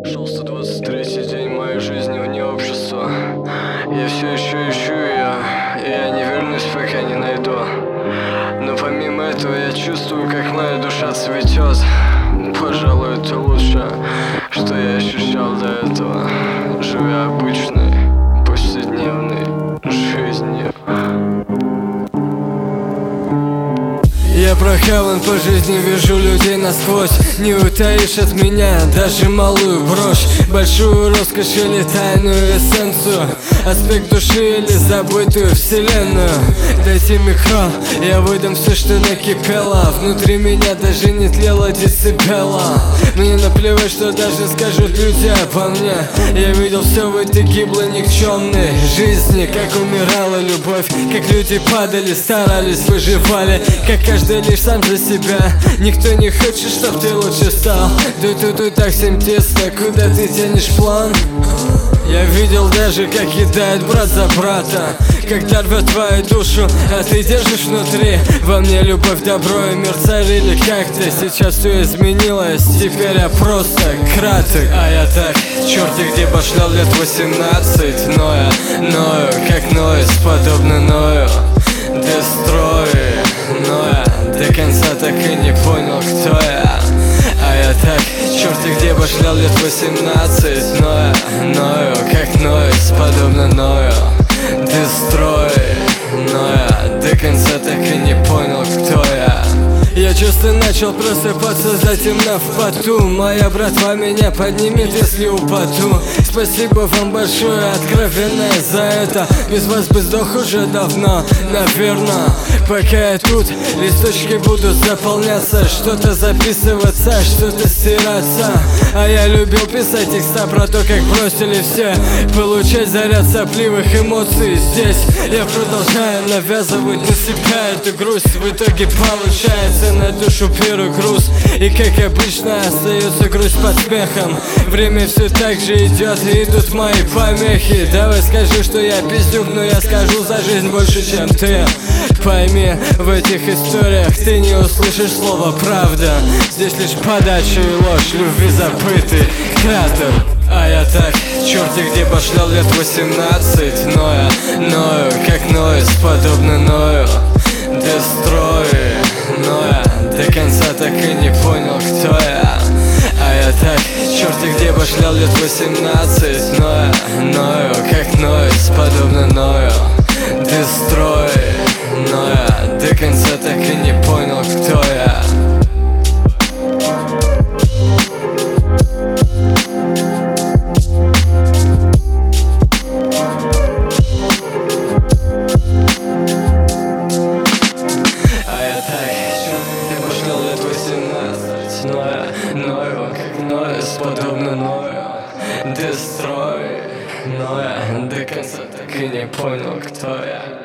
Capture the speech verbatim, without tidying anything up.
Шел сто двадцать третий день моей жизни вне общества. Я все еще ищу ее, и я не вернусь, пока не найду. Но помимо этого я чувствую, как моя душа цветет. Пожалуй, это лучшее, что я ощущал до этого, живя обычной, повседневной жизнью. Я прохаван по жизни, вижу людей насквозь. Не утаишь от меня даже малую брошь, большую роскошь или тайную эссенцию, аспект души или забытую вселенную. Дайте микро, я выдам все, что накипело. Внутри меня даже не тлела децибела. Мне наплевать, что даже скажут люди обо мне. Я видел все в этой гиблой никчемной жизни, как умирала любовь, как люди падали, старались, выживали, как каждый лишь сам за себя. Никто не хочет, чтоб ты лучше стал. Ду-ду-ду, так всем тесно, куда ты тянешь план? Я видел даже, как кидает брат за брата, когда рвет твою душу, а ты держишь внутри. Во мне любовь, добро и мир царили как-то. Сейчас все изменилось, теперь я просто краток. А я так, черти где башлял лет восемнадцать. Ноя, ною, как Ноис, подобно Ною. Дестрой, Ноя, до конца так и не понял, кто я. А я так, черти где башлял лет восемнадцать. Ноя, ною, как Ноис, подобно Ною. Дестрой, Ноя, до конца так и не понял, кто я. Я часто начал просыпаться затемно в поту. Моя братва меня поднимет, если упаду. Спасибо вам большое, откровенно за это. Без вас бы сдох уже давно, наверно. Пока я тут, листочки будут заполняться, что-то записываться, что-то стираться. А я любил писать текста про то, как бросили все, получать заряд сопливых эмоций. Здесь я продолжаю навязывать на себя эту грусть. В итоге получается на душу первый груз. И как обычно остается грусть под смехом. Время все так же идет, и идут мои помехи. Давай скажи, что я пиздюк, но я скажу за жизнь больше, чем ты. Пойми, в этих историях ты не услышишь слова правда. Здесь лишь подача и ложь, любви забытый кратер. А я так, черти где башлял лет восемнадцать. Ноя, ною, как Ноис, подобно Ною. Дестрой, Ноя, до конца так и не понял, кто я. А я так, черти где башлял лет восемнадцать. Ноя, ною, как Ноис, подобно Ною. Дестрой, Ноя, до конца так и не понял, кто я. Ноя, ною, как Ноис, подобно Ною. Дестрой, Ноя, до конца так и не понял, кто я.